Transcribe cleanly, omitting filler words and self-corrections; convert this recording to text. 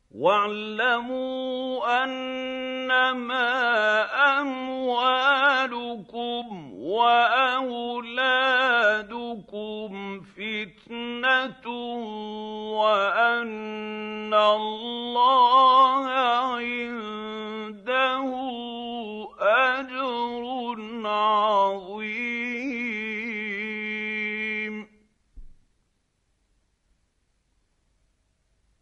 وَاعْلَمُوا أَنَّمَا أَمْوَالُكُمْ وَأَوْلَادُكُمْ فِتْنَةٌ وَأَنَّ اللَّهَ عِندَهُ أَجْرٌ عَظِيمٌ.